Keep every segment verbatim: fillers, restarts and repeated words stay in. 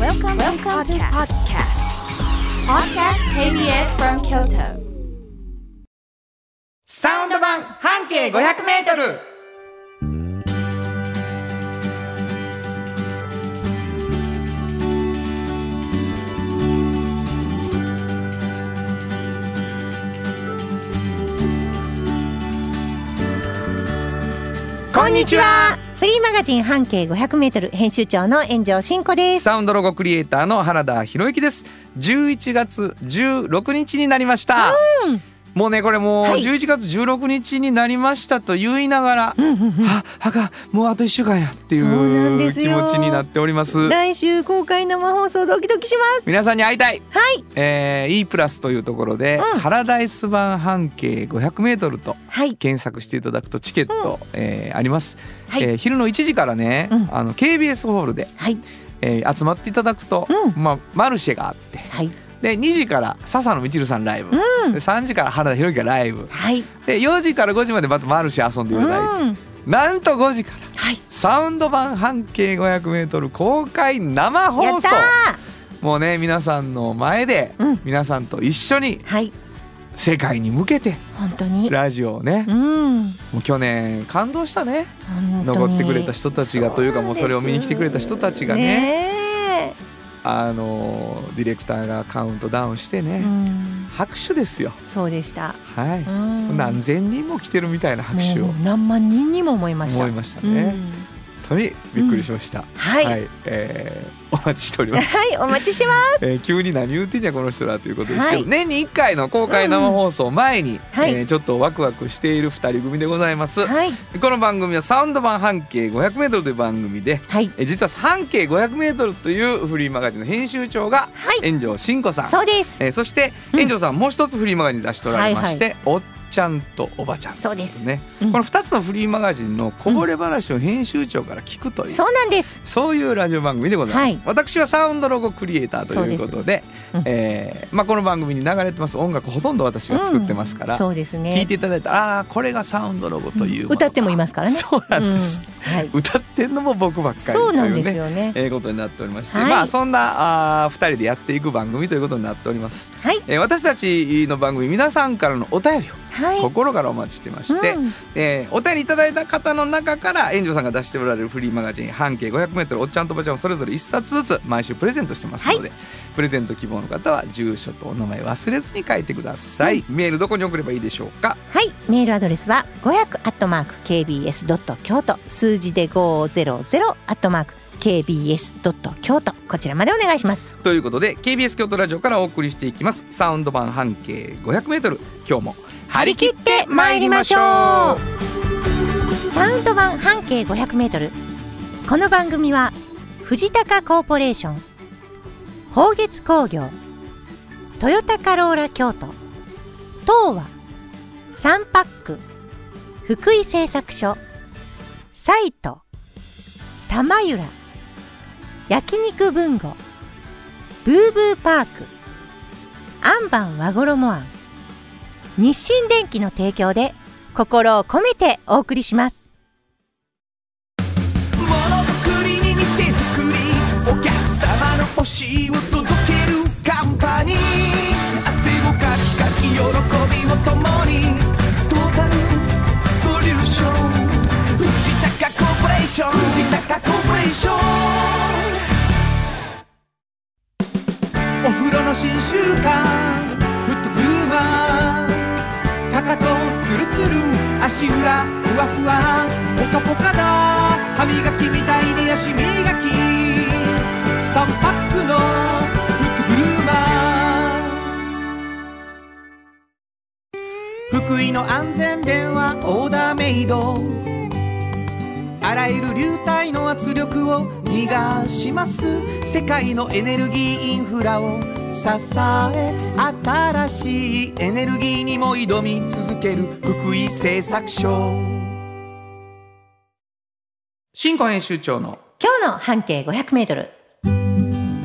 Welcome, Welcome to podcast. Podcast ケービーエス from Kyoto. サウンド版半径ごひゃくメートル。 こんにちは。フリーマガジン半径ごひゃくメートル編集長の炎上真子です。 サウンドロゴクリエイターの原田博之です。じゅういちがつじゅうろくにちになりました。うんもうねこれもうじゅういちがつじゅうろくにちになりましたと言いながら、うんうんうん、ははかもうあといっしゅうかんやっていう気持ちになっております。 来週公開生放送ドキドキします。 皆さんに会いたい、 はいえー、E プラスというところで、うん、ハラダイス版半径ごひゃくメートルと検索していただくとチケット、うんえー、あります、はいえー、昼のいちじからね、うん、あの ケービーエス ホールで、はいえー、集まっていただくと、うんまあ、マルシェがあって、はいでにじから笹野みちるさんライブ、うん、でさんじから原田博之がライブ、はい、でよじからごじまでまたマルシェ遊んでいただいて、うん、なんとごじから、はい、サウンド版半径ごひゃくメートル公開生放送。もうね皆さんの前で、うん、皆さんと一緒に、はい、世界に向けて本当にラジオをね、うん、もう去年感動したね。残ってくれた人たちがというかもうそれを見に来てくれた人たちがね、ねあのディレクターがカウントダウンしてね、うん、拍手ですよ。 そうでした、 はい、うん、何千人も来てるみたいな拍手を何万人にも思いました思いましたね、うん、本当にびっくりしました、うん、はい、はいえー、お待ちしておりますはいお待ちしてます、 えー、急に何言うてんやこの人らということですけど、はい、年にいっかいの公開生放送前に、うんはいえー、ちょっとワクワクしているふたり組でございます、はい、この番組はサウンド版半径ごひゃくメートルという番組で、はいえー、実は半径ごひゃくメートルというフリーマガジンの編集長が炎上真子さん、 そうです、 えー、そして炎上さんはもう一つフリーマガジン出しておられまして、はいはいおっちゃんとおばちゃん、 そうです、 ねうん、このふたつのフリーマガジンのこぼれ話を編集長から聞くという、うん、 そうなんですそういうラジオ番組でございます、はい、私はサウンドロゴクリエイターということで、うん、えーまあ、この番組に流れてます音楽ほとんど私が作ってますから、うん、そうですね、聞いていただいたらあこれがサウンドロゴという、 うん、歌ってもいますからね。 そうなんです、うんはい、歌ってんのも僕ばっかりという、ね、そうなんですよね、えー、ことになっておりまして、はい、まあそんなあふたりでやっていく番組ということになっております、はいえー、私たちの番組皆さんからのお便りをはい、心からお待ちしてまして、うんえー、お便りいただいた方の中から炎上さんが出しておられるフリーマガジン半径ごひゃくメートルおっちゃんとおばちゃんをそれぞれいっさつずつ毎週プレゼントしてますので、はい、プレゼント希望の方は住所とお名前忘れずに書いてください、うん、メールどこに送ればいいでしょうか。 はいメールアドレスはごひゃくアットマーク ケービーエスドットキョート 数字でごひゃくアットマークケービーエスドットキョート こちらまでお願いします。 ということで ケービーエス 京都ラジオからお送りしていきますサウンド版半径ごひゃくメートル、今日も張り切って参りましょう。 サウンド版半径ごひゃくメートル、この番組は藤高コーポレーション、宝月工業、トヨタカローラ京都、東和、サンパック、福井製作所、サイト、玉浦、焼肉文吾、ブーブーパーク、アンバン和衣庵、日清電機の提供で心を込めてお送りします。 ものづくりに店づくり、お客様の欲しいを届けるカンパニー、汗をかきかき喜びを共にトータルソリューション、藤高コーポレーション、藤高コーポレーション、お風呂の新習慣フットブルーマー、かかとツルツル足裏ふわふわポカポカだ、歯磨きみたいに足磨きさんパックのフットブルーマー、福井の安全弁はオーダーメイド、あらゆる流体の圧力を逃がします、世界のエネルギーインフラを支え、新しいエネルギーにも挑み続ける福井製作所。 新語編集長の今日の半径ごひゃくメートル、 こ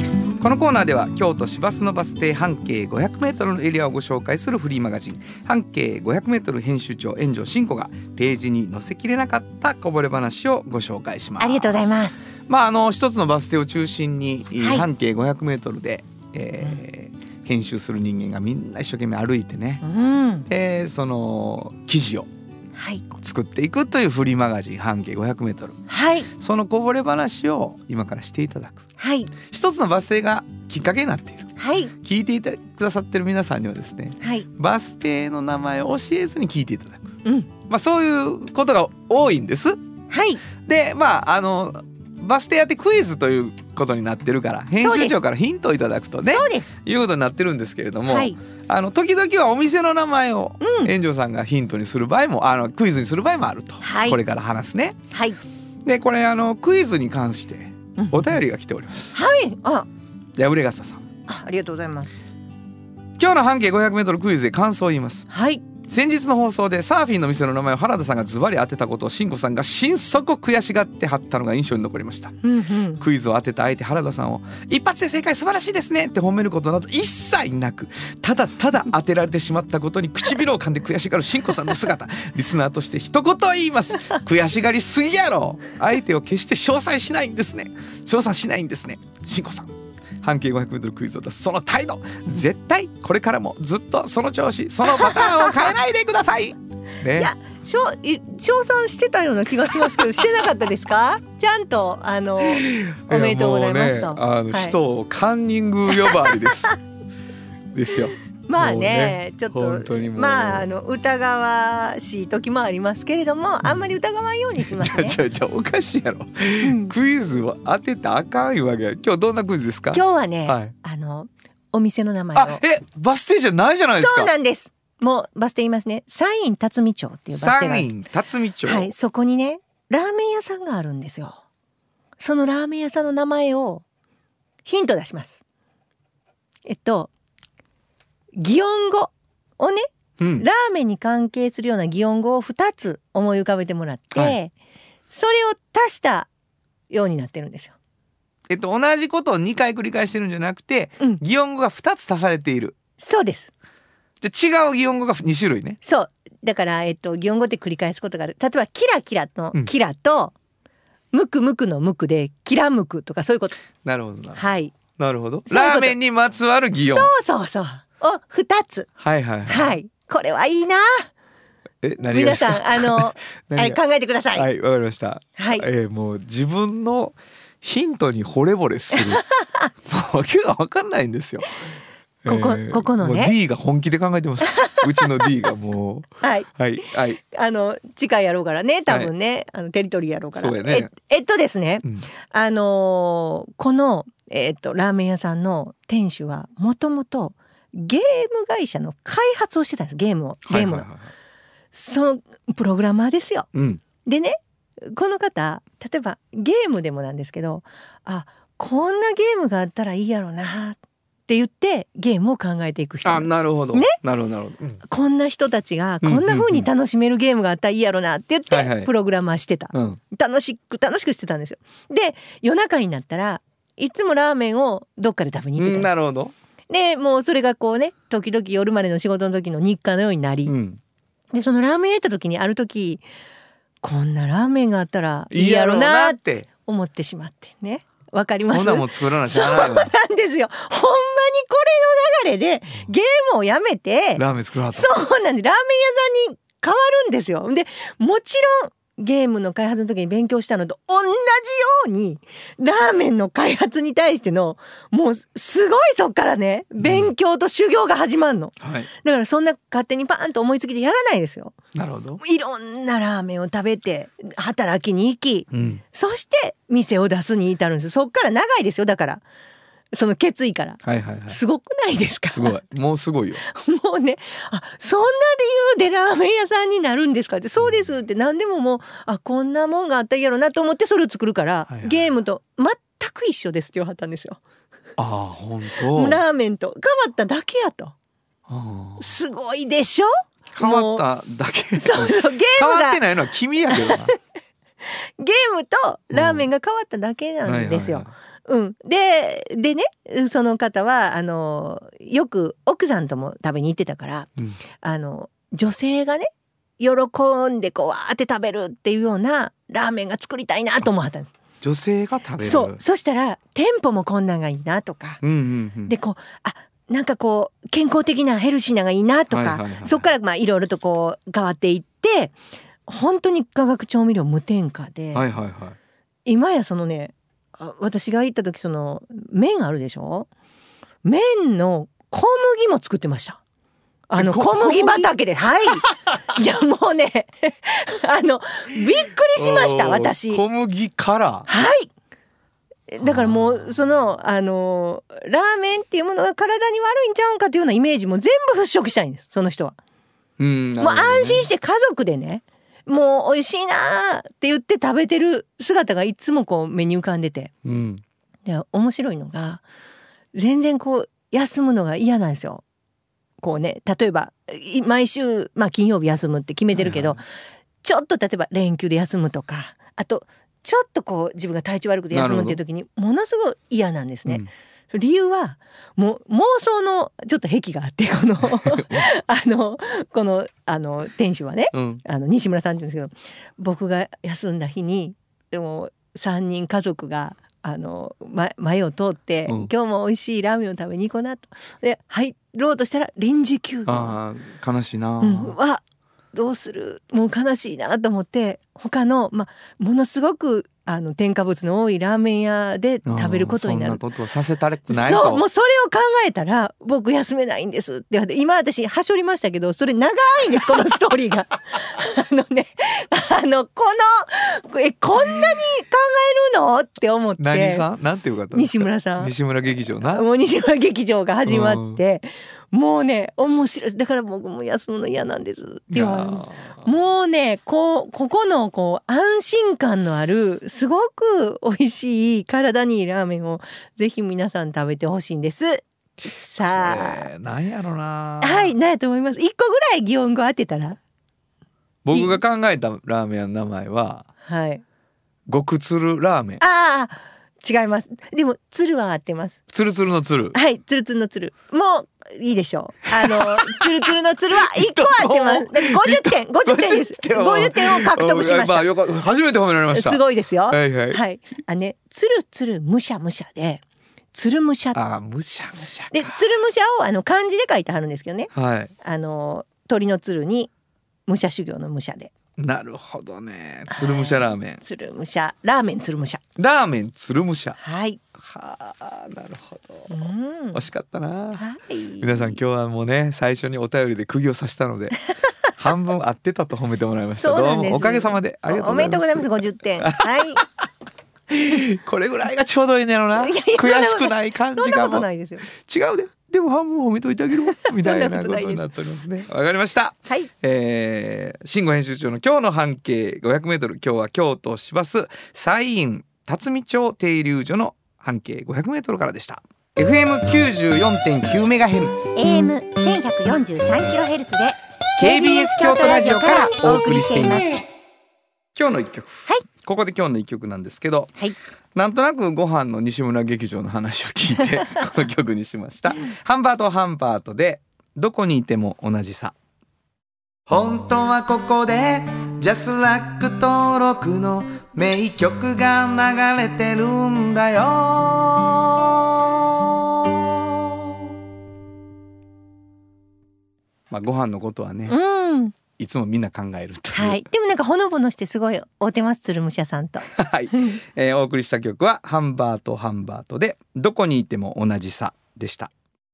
このコーナーでは京都市バスのバス停半径 ごひゃくメートル のエリアをご紹介するフリーマガジン半径 ごひゃくメートル 編集長円城真子がページに載せきれなかったこぼれ話をご紹介します。 ありがとうございます。 まああの一つのバス停を中心に、はい、半径 ごひゃくメートル で、えーうん、編集する人間がみんな一生懸命歩いてね、うんえー、その記事を作っていくというフリーマガジン半径 ごひゃくメートル、はい、そのこぼれ話を今からしていただく、はい、一つのバス停がきっかけになっている、はい、聞いていたくださってる皆さんにはですね、はい、バス停の名前を教えずに聞いていただく、うんまあ、そういうことが多いんです、はい、でまああのバス停やってクイズということになってるから編集長からヒントをいただくとねそうですいうことになってるんですけれども、はい、あの時々はお店の名前を園長さんがヒントにする場合もあのクイズにする場合もあると、はい、これから話すね、はい、でこれあのクイズに関してお便りが来ております、うん、はいあ破れ傘さんあ, ありがとうございます。 今日の半径 ごひゃくメートル クイズで感想を言います。はい先日の放送でサーフィンの店の名前を原田さんがズバリ当てたことをしんこさんが心底悔しがってはったのが印象に残りました、うんうん、クイズを当てた相手原田さんを一発で正解素晴らしいですねって褒めることなど一切なくただただ当てられてしまったことに唇を噛んで悔しがるしんこさんの姿リスナーとして一言言います。悔しがりすぎやろ。相手を決して称賛しないんですね称賛しないんですねしんこさん半径 ごひゃくメートル クイズを出すその態度絶対これからもずっとその調子そのパターンを変えないでください、ね、 いや称賛してたような気がしますけどしてなかったですか？ちゃんとあのおめでとうございますと、 ね、あの、はい、人をカンニング呼ばわりですですよ。 まあ ね, ねちょっとまああの疑わしい時もありますけれどもあんまり疑わんようにしますね。 じゃじゃおかしいやろ、うん、クイズを当てたらあかんいうわけ。今日どんなクイズですか？ 今日はね、はい、あのお店の名前をあえバス停じゃないじゃないですか。 そうなんです。もうバス停言いますね。山陰辰巳町っていうバス停があるんです。 山陰辰巳町、 はい、そこにねラーメン屋さんがあるんですよ。そのラーメン屋さんの名前をヒント出します。えっと擬音語をね、うん、ラーメンに関係するような擬音語をふたつ思い浮かべてもらって、はい、それを足したようになってるんですよ。 えっと同じことをにかい繰り返してるんじゃなくて、うん、擬音語がふたつ足されている。 そうです。 じゃ違う擬音語がに種類ね。 そうだから、えっと、擬音語って繰り返すことがある。例えばキラキラのキラと、うん、ムクムクのムクでキラムクとかそういうこと。 なるほどな。 はいなるほど。ラーメンにまつわる擬音。 そうそうそうをふたつ。 はいはいはい。 はい。これはいいな。 え何がですか？ 皆さんあのあれ考えてください。 はいわかりました。はい。えー、もう自分のヒントに惚れ惚れする。もう訳が分かんないんですよ。 ここ、えー、ここのね。 もう D が本気で考えてます。うちの D がもう。 はいはいはい。 あの近いやろうからね多分ね、はい、あのテリトリーやろうから。 そうやね。 え、えっとですね、うん、あのー、このえー、っとラーメン屋さんの店主はもともとゲーム会社の開発をしてたんです。ゲームをゲームの、はいはいはい、そのプログラマーですよ、うん、でねこの方例えばゲームでもなんですけどあこんなゲームがあったらいいやろなって言ってゲームを考えていく人。 あなるほどねなるほどなるほど、うん、こんな人たちがこんな風に楽しめるゲームがあったらいいやろなって言ってプログラマーしてた、はいはい、楽しく楽しくしてたんですよ。で夜中になったらいつもラーメンをどっかで食べに行ってた、うん、 なるほど。 でもうそれがこうね時々夜までの仕事の時の日課のようになり、うん、でそのラーメン屋行った時にある時こんなラーメンがあったらいいやろなって思ってしまってね。わかります？ こんなもん作らなきゃならないわ。 そうなんですよ。ほんまにこれの流れでゲームをやめてラーメン作らなかった。 そうなんです。ラーメン屋さんに変わるんですよ。でもちろんゲームの開発の時に勉強したのと同じようにラーメンの開発に対してのもうすごいそっからね勉強と修行が始まるの、うんはい、だからそんな勝手にパーンと思いつきでやらないですよ。 なるほど。 いろんなラーメンを食べて働きに行き、うん、そして店を出すに至るんです。そっから長いですよ。だからその決意から、はいはいはい、すごくないですか？ すごいもうすごいよもうねあそんな理由でラーメン屋さんになるんですかって。そうですって何でももうあこんなもんがあったらいいやろなと思ってそれを作るから、はいはい、ゲームと全く一緒ですって言わはったんですよ。 あ本当ラーメンと変わっただけやと。すごいでしょ。 変わっただけそうそうゲームが変わってないのは君やけどなゲームとラーメンが変わっただけなんですよ、うんはいはいはいうん、ででねその方はあのよく奥さんとも食べに行ってたから、うん、あの女性がね喜んでこうわーって食べるっていうようなラーメンが作りたいなと思ったんです。 女性が食べる。 そう。そしたら店舗もこんなんがいいなとか、うんうんうん、でこうあなんかこう健康的なヘルシーながいいなとか、はいはいはい、そっからまあいろいろとこう変わっていって本当に化学調味料無添加で、はいはいはい、今やそのね私が行った時その麺あるでしょ、麺の小麦も作ってました。あの小麦畑で、はい。いやもうねあのびっくりしました私。 小麦から。 はい。だからもうそのあのラーメンっていうものが体に悪いんちゃうんかというようなイメージも全部払拭したいんですその人は。うん、ね、もう安心して家族でねもう美味しいなって言って食べてる姿がいつもこう目に浮かんでて、うん、で面白いのが全然こう休むのが嫌なんですよ。こうね例えば毎週、まあ、金曜日休むって決めてるけど、はいはい、ちょっと例えば連休で休むとかあとちょっとこう自分が体調悪くて休むっていう時にものすごい嫌なんですね。うん、理由はもう妄想のちょっと癖があってこのあのこのあの店主はね、うん、あの西村さんって言うんですけど僕が休んだ日にでもさんにん家族があの、ま、前を通って、うん、今日も美味しいラーメンを食べに行こうなとで入ろうとしたら臨時休業。 あ悲しいな、 うん、わどうするもう悲しいなと思って他の、ま、ものすごくあの添加物の多いラーメン屋で食べることになる。 そんなことをさせたくないと。 そうもうそれを考えたら僕休めないんですって言われて今私はしょりましたけどそれ長いんですこのストーリーがあのねあのこのえこんなに考えるのって思って何さんなんていう方西村さん西村劇場なもう西村劇場が始まって、うん、もうね面白いですだから僕も休むの嫌なんですって言われる。もうねこうここのこう安心感のあるすごく美味しい体にいいラーメンをぜひ皆さん食べてほしいんです。さあ、 えー、何やろなはい何やと思います。一個ぐらい擬音語当てたら僕が考えたラーメンの名前ははい極つるラーメン。 ああ違います。でもつるは合ってます。 つるつるのつるはいつるつるのつるもういいでしょう。あのつるつるのつるはいっこ合ってます。ごじゅってんごじゅってんですごじゅってんを獲得しました。 まあ、よか初めて褒められました。 すごいですよ。 はいはい、 はい、あねつるつるむしゃむしゃでつるむしゃあむしゃむしゃでつるむしゃをあの漢字で書いてあるんですけどね、 はい、 あの鳥のつるに武者修行の武者で。 なるほどね。つるむしゃラーメン。 つるむしゃラーメンつるむしゃ。 ラーメンつるむしゃ。 はい。 はあなるほど。 うん、 惜しかったな。 はい。 皆さん今日はもうね最初にお便りで釘を刺したので半分合ってたと褒めてもらいました。どうもおかげさまでありがとうございます。おめでとうございます。 ごじゅってん。はい。 これぐらいがちょうどいいんやろな。悔しくない感じがも。 そんなことないですよ。 違うで。でも半分褒めといてあげるみたいなことになっておりますね。わかりました。 はい。 えー、慎吾編集長の今日の半径ごひゃくメートル。今日は京都市バス西院辰巳町停留所の半径ごひゃくメートルからでした。エフエムきゅうじゅうよんてんきゅうメガヘルツ、 エーエムせんひゃくよんじゅうさんキロヘルツ でケービーエス 京都ラジオからお送りしています。今日の一曲。 はい。 ここで今日の一曲なんですけど、 はい、 なんとなくご飯の西村劇場の話を聞いてこの曲にしました。ハンバートハンバートでどこにいても同じさ。 本当はここでジャスラック登録の名曲が流れてるんだよ。 まあご飯のことはね、 うん、 いつもみんな考えるという、 はい、でもなんかほのぼのしてすごい合うてます鶴武者さんとはい、えー、お送りした曲はハンバートハンバートでどこにいても同じさでした。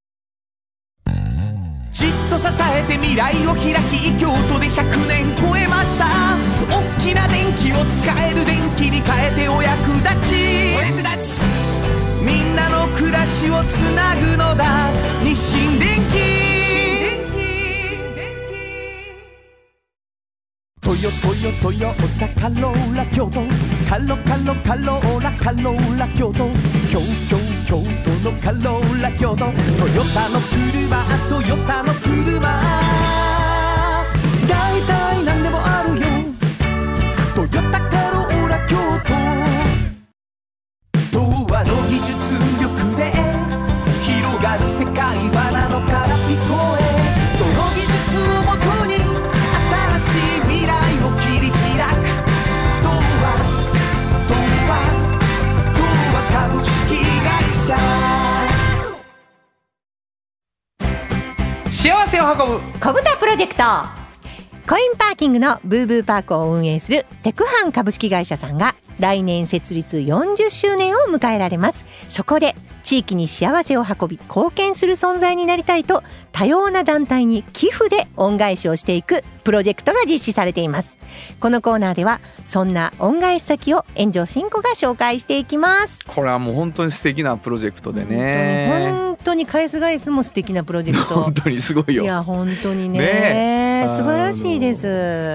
じっと支えて未来を開き京都でひゃくねん超えました。大きな電気を使える電気に変えてお役立ち、お役立ちみんなの暮らしをつなぐのだ日清電気。トヨトヨトヨタカローラ京都カロカロカローラカローラ京都京京京都のカローラ京都トヨタの車トヨタの車だいたいなんでもあるよトヨタカローラ京都東和の技術幸せを運ぶ小豚プロジェクト。コインパーキングのブーブーパークを運営するテクハン株式会社さんが来年設立よんじゅっしゅうねんを迎えられます。そこで地域に幸せを運び貢献する存在になりたいと、多様な団体に寄付で恩返しをしていくプロジェクトが実施されています。このコーナーではそんな恩返し先を炎上真子が紹介していきます。 これはもう本当に素敵なプロジェクトでね、 本当に返す返すも素敵なプロジェクト本当にすごいよ。 いや本当に ね, ね素晴らしいです。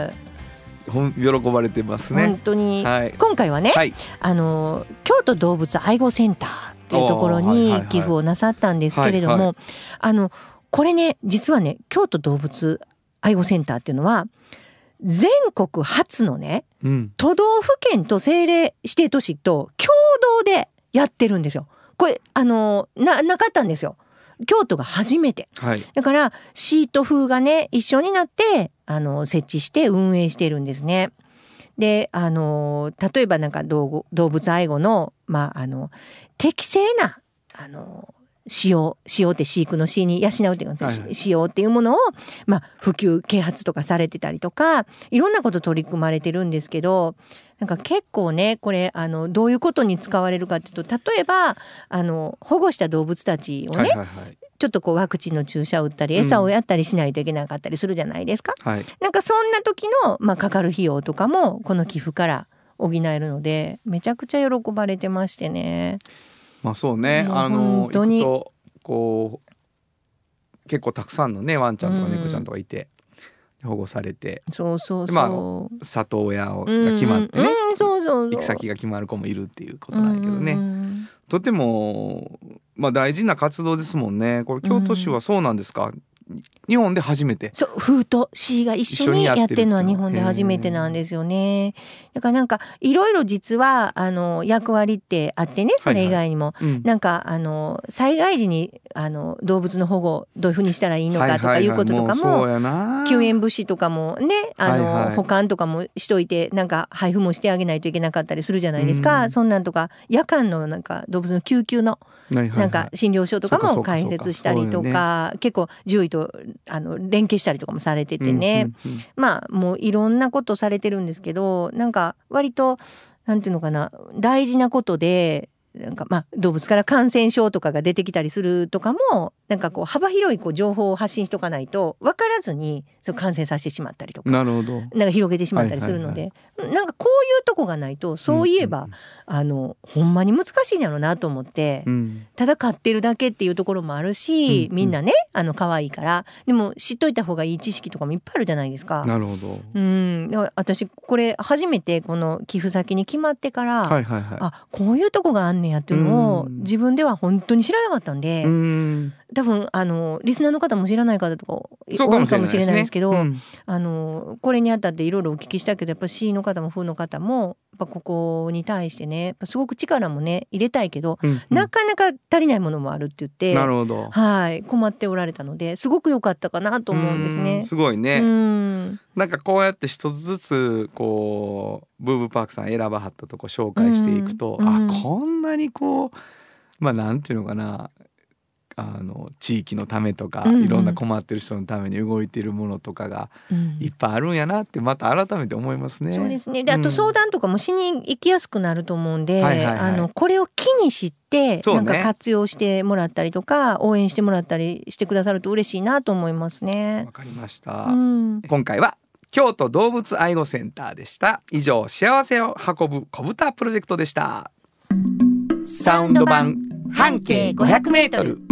喜ばれてますね本当に、 はい、 今回はね、 はい、 あの京都動物愛護センターっていうところに寄付をなさったんですけれども、はいはいはい、あのこれね実はね京都動物愛護センターっていうのは全国初のね、うん、都道府県と政令指定都市と共同でやってるんですよ。これあの な, なかったんですよ。京都が初めて、はい、だから市と府がね一緒になってあの設置して運営してるんですね。であの例えばなんか 動, 動物愛護の、まあ、あの適正なあの使用使用って飼育の飼に養うっていうか、はいはい、使用っていうものを、まあ、普及啓発とかされてたりとかいろんなこと取り組まれてるんですけど、なんか結構ねこれあのどういうことに使われるかっていうと、例えばあの保護した動物たちをね、はいはいはい、ちょっとこうワクチンの注射を打ったり餌をやったりしないといけなかったりするじゃないですか、うんはい、なんかそんな時の、まあ、かかる費用とかもこの寄付から補えるのでめちゃくちゃ喜ばれてましてね。 まあそうね、あの行くとこう結構たくさんのねワンちゃんとか猫ちゃんとかいて、うん、保護されて、 そうそうそう、 まあ、里親が決まってね、うんうん、そうそうそう行き先が決まる子もいるっていうことなんやけどね、うんうん、とても、まあ、大事な活動ですもんね。これ京都市はそうなんですか、うん日本で初めて。 そう、府と市が一緒にやってるのは日本で初めてなんですよね。だからなんかいろいろ実はあの役割ってあってね、それ以外にも、はいはいうん、なんかあの災害時にあの動物の保護どういうふうにしたらいいのかとかいうこととかも、はいはいはい、救援物資とかもねあの、はいはい、保管とかもしといてなんか配布もしてあげないといけなかったりするじゃないですか、うん、そんなんとか夜間のなんか動物の救急のなんか診療所とかも開設したりとか、結構獣医とあの連携したりとかもされててね、うんうんうん、まあもういろんなことされてるんですけど、なんか割となんていうのかな大事なことで、なんかまあ動物から感染症とかが出てきたりするとかもなんかこう幅広いこう情報を発信しとかないと分からずにそう感染させてしまったりとか、 なるほど、 なんか広げてしまったりするので、はいはいはい、なんかこういうとこがないとそういえば、うんうん、あのほんまに難しいんやろうなと思って、うん、ただ飼ってるだけっていうところもあるし、うんうん、みんなねあの可愛いからでも知っといた方がいい知識とかもいっぱいあるじゃないですか。 なるほど、 うん、私これ初めてこの寄付先に決まってから、はいはいはい、あこういうとこがあんねやっていうのを自分では本当に知らなかったんで、うん多分あのリスナーの方も知らない方とか多いかもしれないですけど、うん、あのこれにあたっていろいろお聞きしたけどやっぱ C の方も F の方もやっぱここに対してねやっぱすごく力もね入れたいけど、うんうん、なかなか足りないものもあるって言って、 なるほど、 はい、困っておられたのですごく良かったかなと思うんですね。 すごいね。うんなんかこうやって一つずつこうブーブーパークさん選ばはったとこ紹介していくと、うんうん、あこんなにこうまあなんていうのかなあの地域のためとか、うんうん、いろんな困ってる人のために動いているものとかがいっぱいあるんやなってまた改めて思いますね。 そうですね。であと相談とかもしに行きやすくなると思うんで、うんはいはいはい、あのこれを機に知って、ね、なんか活用してもらったりとか応援してもらったりしてくださると嬉しいなと思いますね。 わかりました、うん、今回は京都動物愛護センターでした。以上幸せを運ぶ小豚プロジェクトでした。サウンド版半径ごひゃくメートル、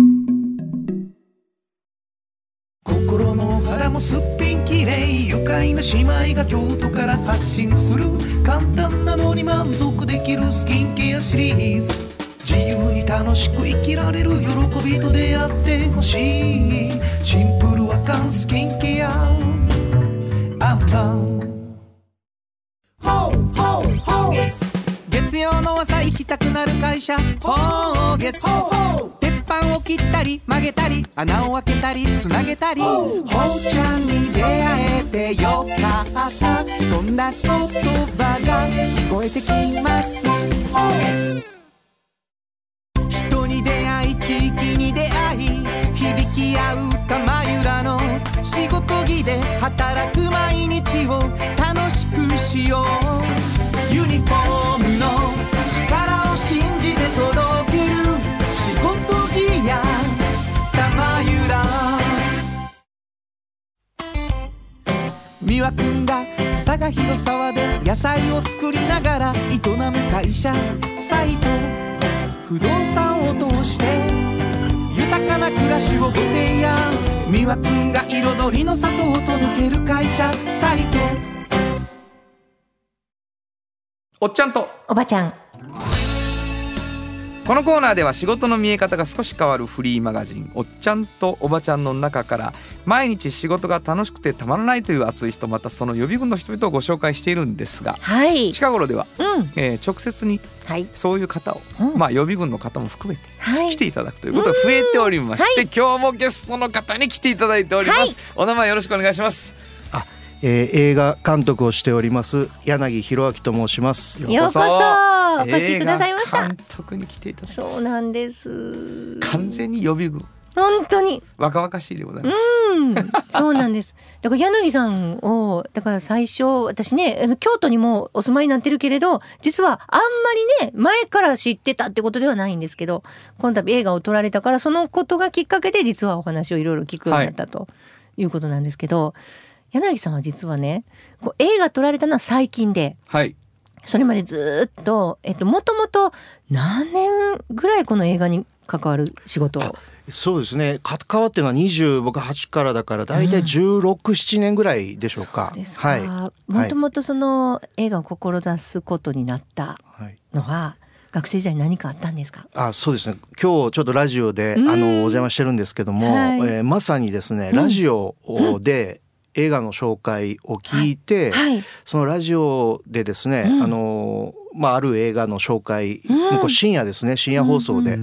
心も肌もすっぴんきれい愉快な姉妹が京都から発信する簡単なのに満足できるスキンケアシリーズ、自由に楽しく生きられる喜びと出会ってほしいシンプルアカンスキンケアアンパンホーホーホーゲス月曜の朝行きたくなる会社ホーゲツ鉄板を切ったり曲げたり穴を開けたりつなげたりホーちゃんに出会えてよかったそんな言葉が聞こえてきますホーゲツ人に出会い地域に出会い響き合う玉ゆらの三輪くんが佐賀広沢で野菜を作りながら営む会社サイト不動産を通して豊かな暮らしをご提案。三輪くんが彩りの里を届ける会社サイト。 おっちゃんとおばちゃん。 このコーナーでは仕事の見え方が少し変わるフリーマガジンおっちゃんとおばちゃんの中から毎日仕事が楽しくてたまらないという熱い人、またその予備軍の人々をご紹介しているんですが、 はい、 近頃では、 うんえー、直接にそういう方を、 はい、 まあ、予備軍の方も含めてはい、 来ていただくということが増えておりまして、はい、今日もゲストの方に来ていただいております、はい、お名前よろしくお願いします。 あ、えー、映画監督をしております柳弘明と申します。 ようこそお越しくださいました。 監督に来ていただきました。 そうなんです。 完全に予備軍、 本当に若々しいでございます。 うん、そうなんです。だから柳さんをだから最初私ね京都にもお住まいになってるけれど実はあんまりね前から知ってたってことではないんですけど、この度映画を撮られたからそのことがきっかけで実はお話をいろいろ聞くようになったということなんですけど、はい、柳さんは実はねこう映画撮られたのは最近で、 はい、 それまでずっとえっともともと何年ぐらいこの映画に関わる仕事を。 そうですね、関わってるのはにじゅう僕はちからだからだいたいじゅうろく、うん、ななねんぐらいでしょうか。 そうですか、はい、もともとその映画を志すことになったのは、はい、学生時代に何かあったんですか？ あ、そうですね、今日ちょっとラジオで、うん、あのお邪魔してるんですけども、はい、えー、まさにですねラジオで、うん、映画の紹介を聞いて、はいはい、そのラジオでですね、うん、あのまあ、ある映画の紹介、うん、もうこれ深夜ですね、深夜放送で、うん、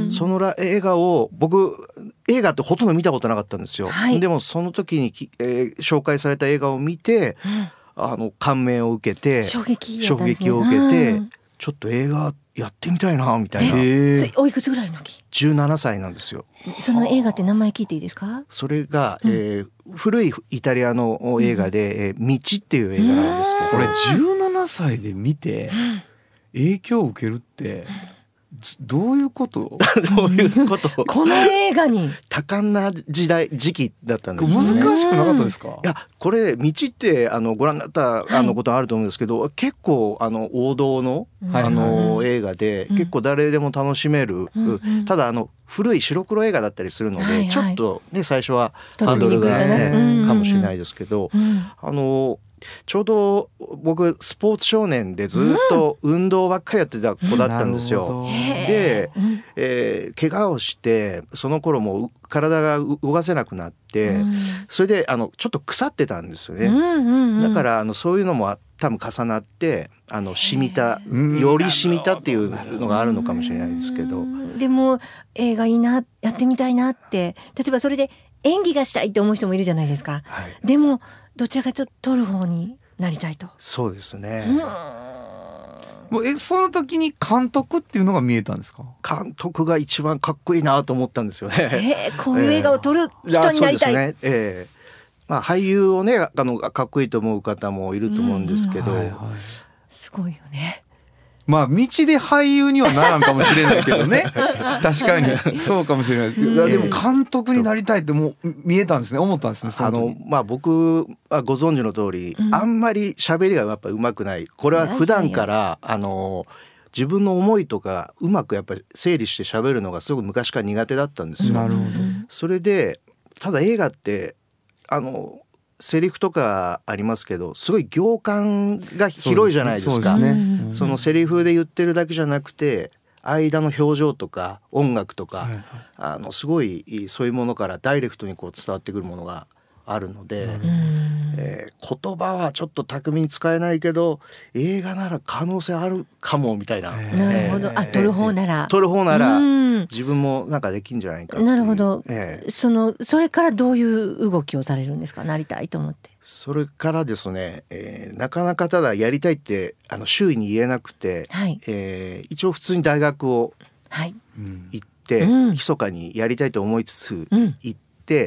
その映画を僕映画ってほとんど見たことなかったんですよ、はい、でもその時にき、えー、紹介された映画を見て、うん、あの感銘を受けて衝撃、 衝撃を受けて、うん、ちょっと映画やってみたいなみたいな。それおいくつぐらいの時？ じゅうななさいなんですよ。 その映画って名前聞いていいですか？ それが、うん、えー、古いイタリアの映画で、うん、えー、道っていう映画なんですけど、 これじゅうななさいで見て影響を受けるってどういうことどういうことこの映画に多感な時代時期だったんですね。 難しくなかったですか？ いや、これ道ってあのご覧になったあのことあると思うんですけど、はい、結構あの王道の、はい、あの映画で、うん、結構誰でも楽しめる、うん、ただあの古い白黒映画だったりするので、はいはい、ちょっとね最初はハードルがね、うん、かもしれないですけど、うん、あのちょうど僕スポーツ少年でずっと運動ばっかりやってた子だったんですよ、うん、で、えー、怪我をしてその頃も体が動かせなくなって、うん、それであのちょっと腐ってたんですよね、うんうんうん、だからあのそういうのも多分重なってあの染みたより染みたっていうのがあるのかもしれないですけど、 でも映画いいなやってみたいなって例えばそれで演技がしたいって思う人もいるじゃないですか、はい、でもどちらかというと撮る方になりたいと。 そうですね、 うん、 もうえその時に監督っていうのが見えたんですか？ 監督が一番かっこいいなと思ったんですよね、 えー、こういう映画を撮る人になりたい、えー、そうですね、えーまあ、俳優をねあのかっこいいと思う方もいると思うんですけど、うんうん、はいはい、 すごいよね。 まあ道で俳優にはならんかもしれないけどね確かにそうかもしれない、うん、いやでも監督になりたいってもう見えたんですね、思ったんですね。 あの、まあ、僕はご存知の通り、うん、あんまり喋りがやっぱ上手くない。これは普段からあの自分の思いとかうまくやっぱり整理して喋るのがすごく昔から苦手だったんですよ。 なるほど。 それでただ映画ってあのセリフとかありますけどすごい行間が広いじゃないですか。そうですね、そのセリフで言ってるだけじゃなくて間の表情とか音楽とか、はいはい、あのすごいそういうものからダイレクトにこう伝わってくるものがあるので、えー、言葉はちょっと巧みに使えないけど映画なら可能性あるかもみたいな。 なるほど、あ、撮る方なら撮る方なら自分もなんかできんじゃないかっていう。 なるほど、 えー、 そのそれからどういう動きをされるんですか？なりたいと思って。 それからですね、えー、なかなかただやりたいってあの周囲に言えなくて、はい、えー、一応普通に大学を行って、はい、うん、密かにやりたいと思いつつ行って、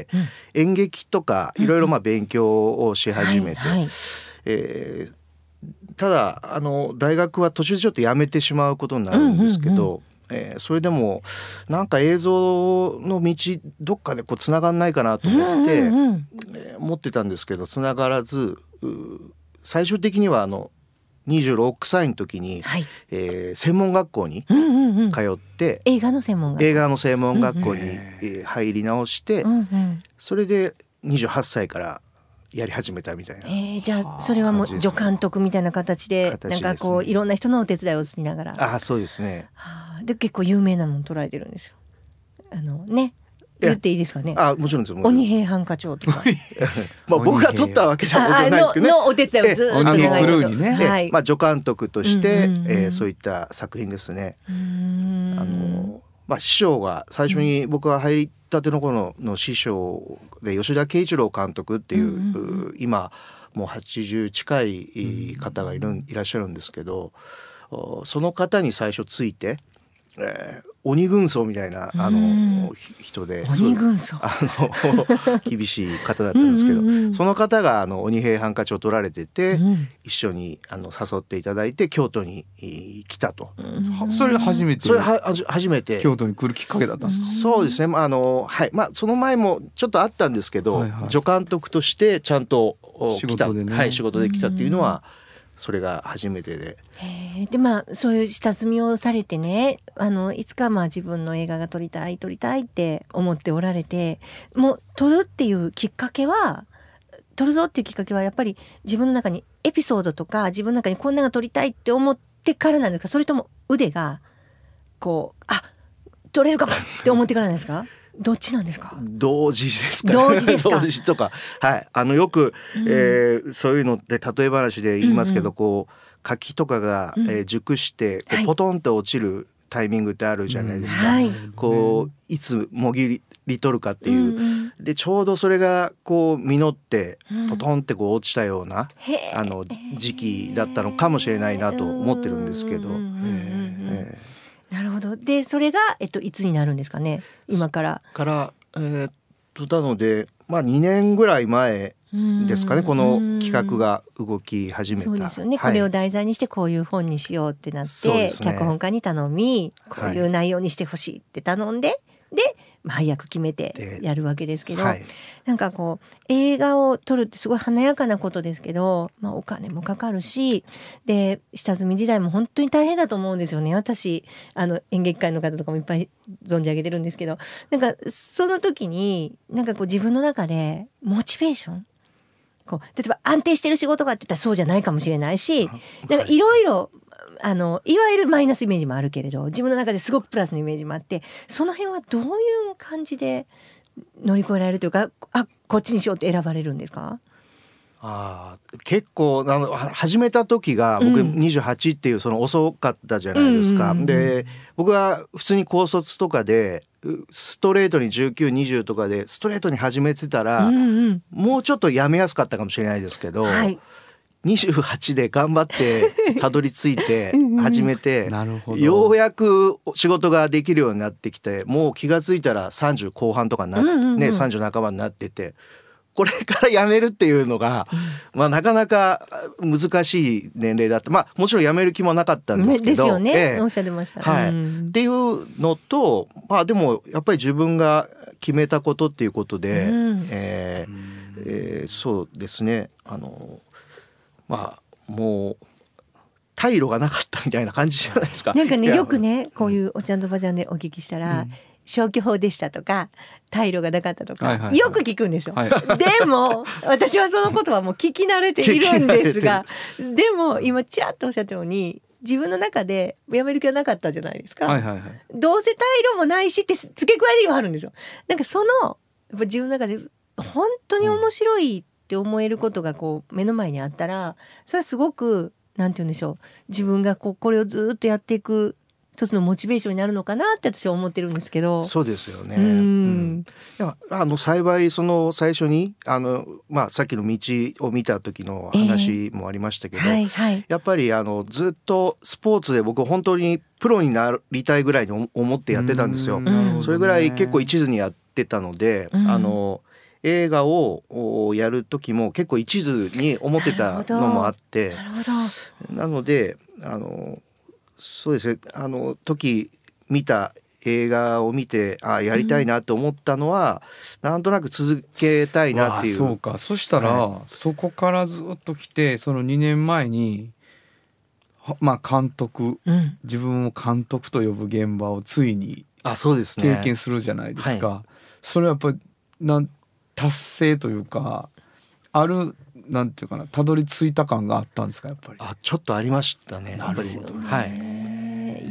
うん、演劇とかいろいろまあ勉強をし始めて、うん、はいはい、えー、ただあの大学は途中でちょっとやめてしまうことになるんですけど、うんうんうん、えー、それでもなんか映像の道どっかでこうつながんないかなと思って、うんうんうん、えー、持ってたんですけどつながらず、 最終的にはあのにじゅうろくさいの時に、はい、えー、専門学校に通って、うんうんうん、 映画の専門学校映画の専門学校に、うんうん、えー、入り直して、うんうん、それでにじゅうはっさいからやり始めたみたいな、 えー、じゃあそれはもう助監督みたいな形で、形でなんかこういろんな人のお手伝いをしながら、 あ、そうですね、 はあ、で結構有名なもの捉えてるんですよ。あのね、言っていいですかね。 あ、もちろんですよ。 鬼平犯科帳とかまあ僕が取ったわけじゃないですけどね。 のお手伝いをずっと長いこと、 ね、 はい、 まあ助監督として、うんうんうん、えー、そういった作品ですね。うーん、あのまあ師匠が最初に僕が入りたての頃の師匠で吉田圭一郎監督っていう、うんうんうん、今もうはちじゅう近い方がいるいらっしゃるんですけど、その方に最初ついて、えー、鬼軍曹みたいなあの人で、 鬼軍曹あの厳しい方だったんですけど、うんうんうん、その方があの鬼平犯科帳を取られてて、うん、一緒にあの誘っていただいて京都に来たと、 うん、それ初めてそれは初めて京都に来るきっかけだったんですか。 そうですね、まああのはい、まあ、その前もちょっとあったんですけど、はいはい、助監督としてちゃんと来た、仕事でね、はい、仕事で来たっていうのは、それが初めてで、 へで、まあ、そういう下積みをされてね、あのいつかまあ自分の映画が撮りたい撮りたいって思っておられて、もう撮るっていうきっかけは撮るぞっていうきっかけはやっぱり自分の中にエピソードとか自分の中にこんなの撮りたいって思ってからなんですか、それとも腕がこうあ撮れるかもって思ってからなんですか。どっちなんですか。 同時ですか、ね、 同時ですか。 同時とか、はい、あのよく、うん、えー、そういうので例え話で言いますけど、うんうん、こう柿とかが、うん、えー、熟してこうポトンと落ちるタイミングってあるじゃないですか、はい、こういつもぎり取るかっていう、うんうん、でちょうどそれがこう実ってポトンってこう落ちたような、うん、あの時期だったのかもしれないなと思ってるんですけど、 なるほど。でそれが、えっと、いつになるんですかね。今からから、えー、っとなので、まあ、にねんぐらい前ですかね、この企画が動き始めた。 そうですよね、はい、これを題材にしてこういう本にしようってなって、ね、脚本家に頼みこういう内容にしてほしいって頼んで、はい、で配役決めてやるわけですけど、はい、なんかこう映画を撮るってすごい華やかなことですけど、まあ、お金もかかるし、で下積み時代も本当に大変だと思うんですよね。私あの演劇界の方とかもいっぱい存じ上げてるんですけど、なんかその時になんかこう自分の中でモチベーション、こう例えば安定してる仕事がって言ったらそうじゃないかもしれないし、なんかいろいろあのいわゆるマイナスイメージもあるけれど、自分の中ですごくプラスのイメージもあって、その辺はどういう感じで乗り越えられるというか、あこっちにしようって選ばれるんですか。 あ結構あの始めた時が僕にじゅうはちっていうその遅かったじゃないですか、うん、で僕は普通に高卒とかでストレートにじゅうきゅう、にじゅうとかでストレートに始めてたら、うんうん、もうちょっとやめやすかったかもしれないですけど、はい、にじゅうはちで頑張ってたどり着いて始めてようやく仕事ができるようになってきて、もう気がついたらさんじゅう後半とかな、うんうんうん、ね、さんじゅう半ばになってて、これから辞めるっていうのが、まあ、なかなか難しい年齢だった。まあもちろん辞める気もなかったんですけど、 ですよね、 ええ、 おっしゃってました、 はい、うん、っていうのと、まあでもやっぱり自分が決めたことっていうことで、うん、えーえー、そうですね、あのまあもう退路がなかったみたいな感じじゃないですか。 なんかね、よくねこういうおちゃんとばちゃんでお聞きしたら、うん、消去法でしたとか退路がなかったとか、はいはいはい、よく聞くんですよ、はい、でも私はそのことはもう聞き慣れているんですがでも今ちらっとおっしゃったように自分の中でやめる気はなかったじゃないですか、はいはいはい、どうせ退路もないしって付け加えではあるんですよ。なんかそのやっぱ自分の中で本当に面白いって思えることがこう目の前にあったら、それはすごくなんて言うんでしょう、自分がこうこれをずっとやっていく一つのモチベーションになるのかなって私は思ってるんですけど。 そうですよね。うん、うん、いやあの幸いその最初にあの、まあ、さっきの道を見た時の話もありましたけど、えーはいはい、やっぱりあのずっとスポーツで僕本当にプロになりたいぐらいに思ってやってたんですよ。それぐらい結構一途にやってたので、うん、あの映画をやる時も結構一途に思ってたのもあって、なるほど。なのであのそうですね、あの時見た映画を見てあやりたいなと思ったのは、うん、なんとなく続けたいなっていう。 そうか。そしたら、はい、そこからずっと来てそのにねんまえにまあ監督、うん、自分を監督と呼ぶ現場をついに経験するじゃないですか。 はい、 それはやっぱりなん達成というかあるなんていうかなたどり着いた感があったんですかやっぱり。 あちょっとありましたね。 なるほどね。 はい。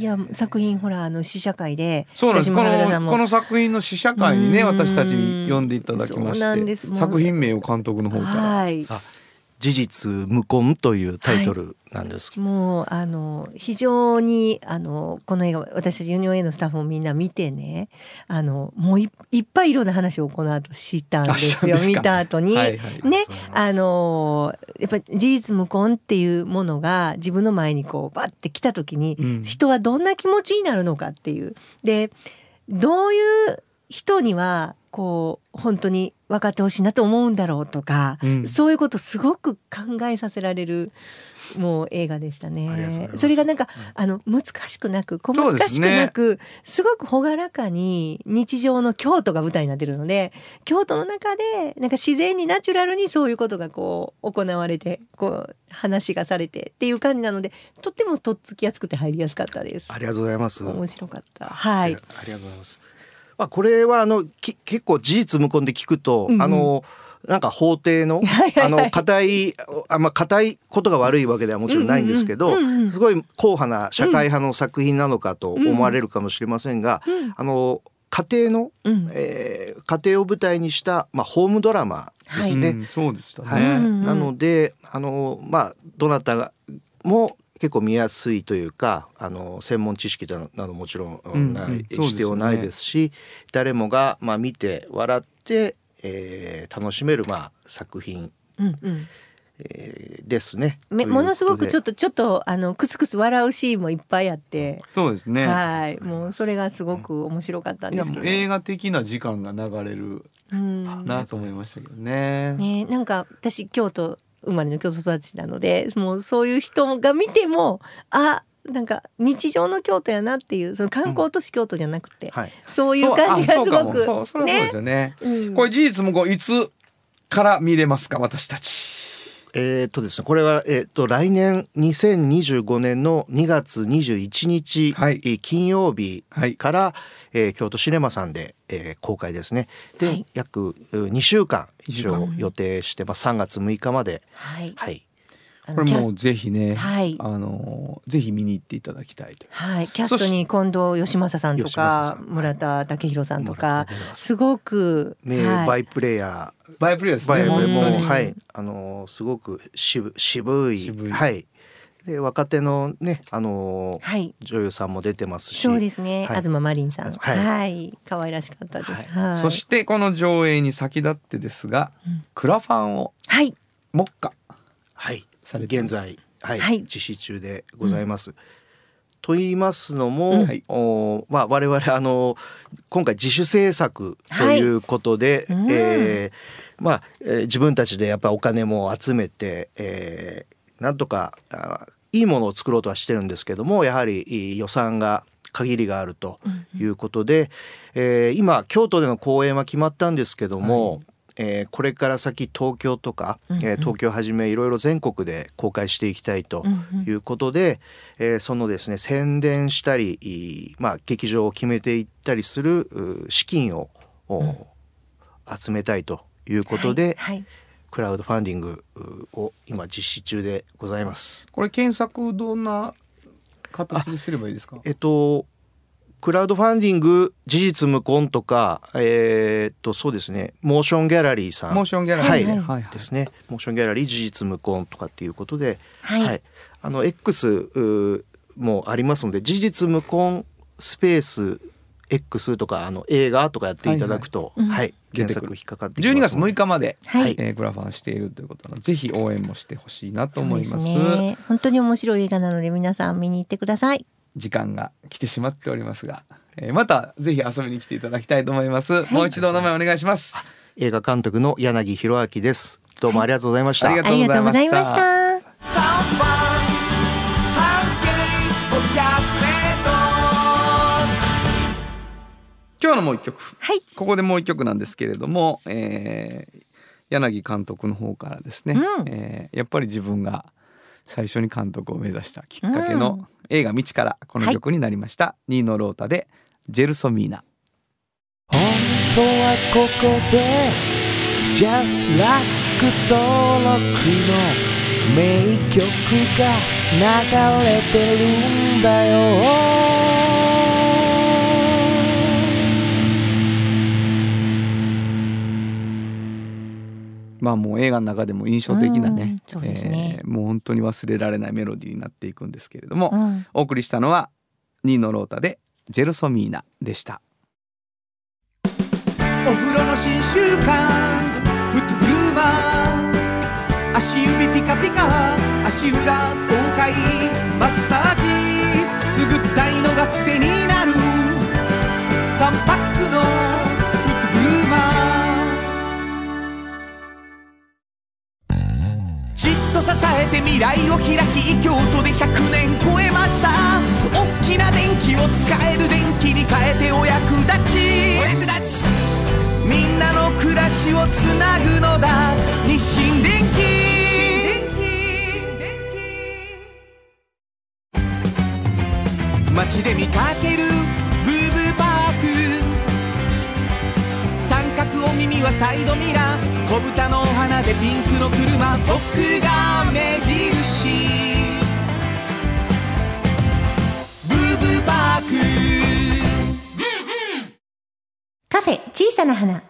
いや作品ほらあの試写会でそうなんです。この、この作品の試写会にね私たちに呼んでいただきまして作品名を監督の方から、はい、 あ事実無根というタイトルなんです、 はい、もうあの非常にあのこの映画私たちユニオン A のスタッフもみんな見てねあのもう い, いっぱいいろんな話をこの後したんですよ。見た後に、はいはい、ねあのやっぱり事実無根っていうものが自分の前にこうバッて来た時に、うん、人はどんな気持ちになるのかっていうでどういう人にはこう本当に分かってほしいなと思うんだろうとか、うん、そういうことすごく考えさせられるもう映画でしたね。それがなんか、うん、あの難しくなく小難しくなく す,、ね、すごく朗らかに日常の京都が舞台になってるので京都の中でなんか自然にナチュラルにそういうことがこう行われてこう話がされてっていう感じなのでとってもとっつきやすくて入りやすかったです。 ありがとうございます。 面白かった。はい。 ありがとうございます。まあ、これはあのき結構事実無根で聞くと、うんうん、あのなんか法廷のあの固いあまあ固いことが悪いわけではもちろんないんですけど、うんうん、すごい硬派な社会派の作品なのかと思われるかもしれませんが、うんうん、あの家庭の、うんえー、家庭を舞台にした、まあ、ホームドラマですね。はいうん、 そうでしたね。 はい、なのであのまあどなたも結構見やすいというかあの専門知識などもちろんない、うんうん必要ないですし、ね、誰もが、まあ、見て笑って、えー、楽しめる、まあ、作品、うんうんえー、ですね。 ものすごくちょっとちょっとあのクスクス笑うシーンもいっぱいあってそうですね。 はいもうそれがすごく面白かったんですけど、 いやもう映画的な時間が流れるなと思いましたけどね。 ねなんか私京都生まれの京都育ちなのでもうそういう人が見てもあなんか日常の京都やなっていうその観光都市京都じゃなくて、うんはい、そういう感じがすごくそうそれはそうですよね、うん、これ事実もいつから見れますか私たち。 えーとですね、これは、えー、と来年にせんにじゅうごねんのにがつにじゅういちにち、はい、金曜日から、はいえー、京都シネマさんで、えー、公開ですね。で、はい、約にしゅうかん一応予定して、まあ、さんがつむいかまで、はいはい、 これもうぜひね、はい、あのぜひ見に行っていただきたいと、 はい、キャストに近藤義正さんとか村田武弘さんとかすごく名バイプレイヤー、 バイプレイヤーですね。 バイもうはいあのすごく渋渋い渋いはいで若手のねあの、はい、女優さんも出てますしそうですね、はい、東真凛さんはい、はい、可愛らしかったです、はいはい、 そしてこの上映に先立ってですが、うん、クラファンをはい目下はい現在、はいはい、実施中でございます、うん、と言いますのも、はいおまあ、我々あの今回自主制作ということで、はいえーまあえー、自分たちでやっぱりお金も集めて、えー、なんとかいいものを作ろうとはしてるんですけどもやはり予算が限りがあるということで、うんうんえー、今京都での公演は決まったんですけども、はいえー、これから先東京とか、うんうんえー、東京はじめいろいろ全国で公開していきたいということで、うんうんえー、そのですね宣伝したり、まあ、劇場を決めていったりする資金を、うん、集めたいということで、はいはい、クラウドファンディングを今実施中でございます。 これ検索どんな形ですればいいですか？ えっとクラウドファンディング事実無根とか、えー、っとそうですねモーションギャラリーさんモーションギャラリー、 はいはいはい、ですねモーションギャラリー事実無根とかっていうことで、はいはい、あの X もありますので事実無根スペース X とかあの映画とかやっていただくと、はいはいはい、検索引っかかってきますのでじゅうにがつむいかまで、はいえー、クラファンしているということなのでぜひ応援もしてほしいなと思います。 そうですね、本当に面白い映画なので皆さん見に行ってください。 時間が来てしまっておりますが、えー、またぜひ遊びに来ていただきたいと思います、はい、もう一度お名前お願いします。 映画監督の柳弘明です。どうもありがとうございました、 はい、ありがとうございました。 のもう一曲、 はい、 ここでもう一曲なんですけれども、えー、柳監督の方からですね、うん、えー、やっぱり自分が最初に監督を目指したきっかけの映画道からこの曲になりました、はい、ニーノロータでジェルソミーナ。 本当はここで Just Like 登録の名曲が流れてるんだよ。 まあもう映画の中でも印象的なね、 そうですね、 えー、もう本当に忘れられないメロディーになっていくんですけれども、 うん、 お送りしたのはニーノロータでジェルソミーナでした。 お風呂の新習慣フットグルーマー、足指ピカピカ足裏爽快マッサージくすぐったいのが癖になるさんパックのフットグルーマー、じっと支えて未来を開き京都でひゃくねん超えました。大きな電気を使える電気に変えてお役立ち、お役立ちみんなの暮らしをつなぐのだ日清電気。街で見かけるブーブーパーク、三角お耳はサイドミラー、小豚の花でピンクの車、僕が目印ブーブーパーク。 カフェ小さな花。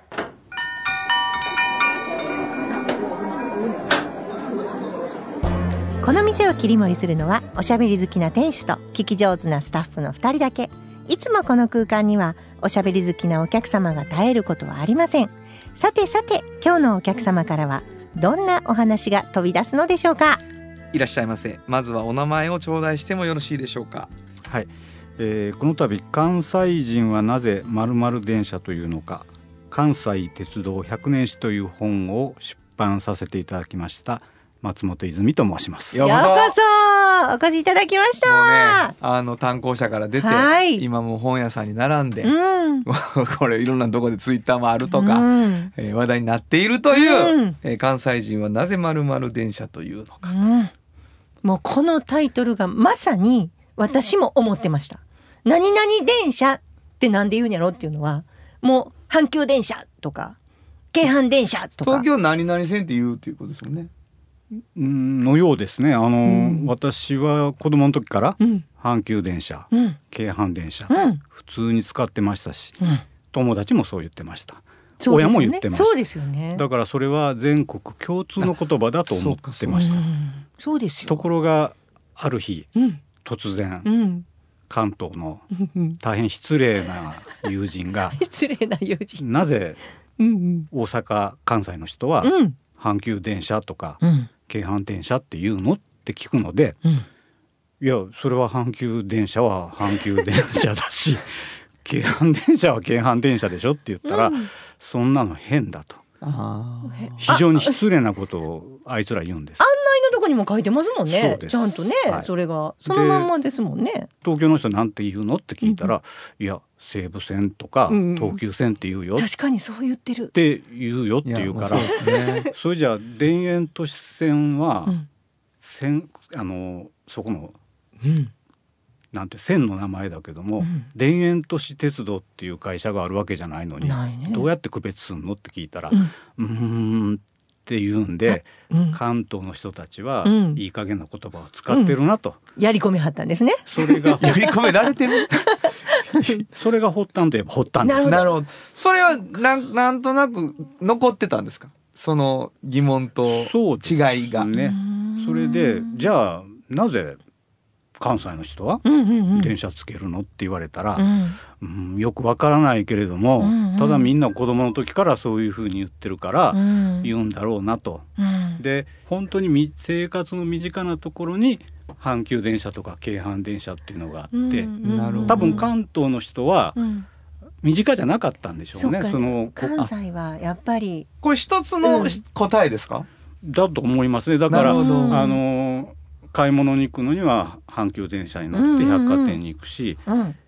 この店を切り盛りするのはおしゃべり好きな店主と聞き上手なスタッフのふたりだけ。いつもこの空間にはおしゃべり好きなお客様が絶えることはありません。さてさて、今日のお客様からはどんなお話が飛び出すのでしょうか。 いらっしゃいませ。まずはお名前を頂戴してもよろしいでしょうか。 はい、えー、この度関西人はなぜ〇〇電車というのか、関西鉄道ひゃくねん史という本を出版させていただきました松本泉と申します。 ようこそお越しいただきました。 もうね、あの単行者から出て、はい、今もう本屋さんに並んで、うん、これいろんなところでツイッターもあるとか、うんえー、話題になっているという、うんえー、関西人はなぜ〇〇電車というのかと、うん、 もうこのタイトルがまさに私も思ってました。何々電車ってなんで言うんやろっていうのは、もう阪急電車とか京阪電車とか、 東京何々線って言うっていうことですよね。 のようですね。あの、うん、私は子供の時から阪急電車、うん、京阪電車、うん、普通に使ってましたし、うん、友達もそう言ってました。 そうですよね、 親も言ってました。 そうですよね。 だからそれは全国共通の言葉だと思ってました。 そうですよ。 ところがある日、うん、突然、うん、関東の大変失礼な友人が失礼な友人なぜ大阪関西の人は阪急電車とか、うん京阪電車って言うのって聞くので、うん、いやそれは阪急電車は阪急電車だし京阪電車は京阪電車でしょって言ったら、うん、そんなの変だと、あ非常に失礼なことをあいつら言うんです。 案内のとこにも書いてますもんね。 そうです。 ちゃんとね、はい、それがそのまんまですもんね。 東京の人なんて言うのって聞いたら、うん、いや西武線とか、うん、東急線って言うよ、 確かにそう言ってるって言うよって言うから、 そうですね、それじゃあ田園都市線は、うん、線あのそこの、うん、なんて線の名前だけども、うん、田園都市鉄道っていう会社があるわけじゃないのに、ね、どうやって区別するのって聞いたら、うん、うーんって言うんで、うん、関東の人たちは、うん、いい加減な言葉を使ってるなと、 うん、やり込めはったんですね。 それがやり込められてるそれが発端といえば発端です。 なるほど。それは な, なんとなく残ってたんですか、その疑問と違いが。 そうですね。それでじゃあなぜ関西の人は電車つけるのって言われたら、うんうん、よくわからないけれども、うんうん、ただみんな子供の時からそういうふうに言ってるから言うんだろうなと、うん、で本当に生活の身近なところに阪急電車とか京阪電車っていうのがあって、うんうん、多分関東の人は身近じゃなかったんでしょうね。その関西はやっぱりこれ一つの答えですか、 うん、だと思いますね。だからあの買い物に行くのには阪急電車に乗って百貨店に行くし、うんうん、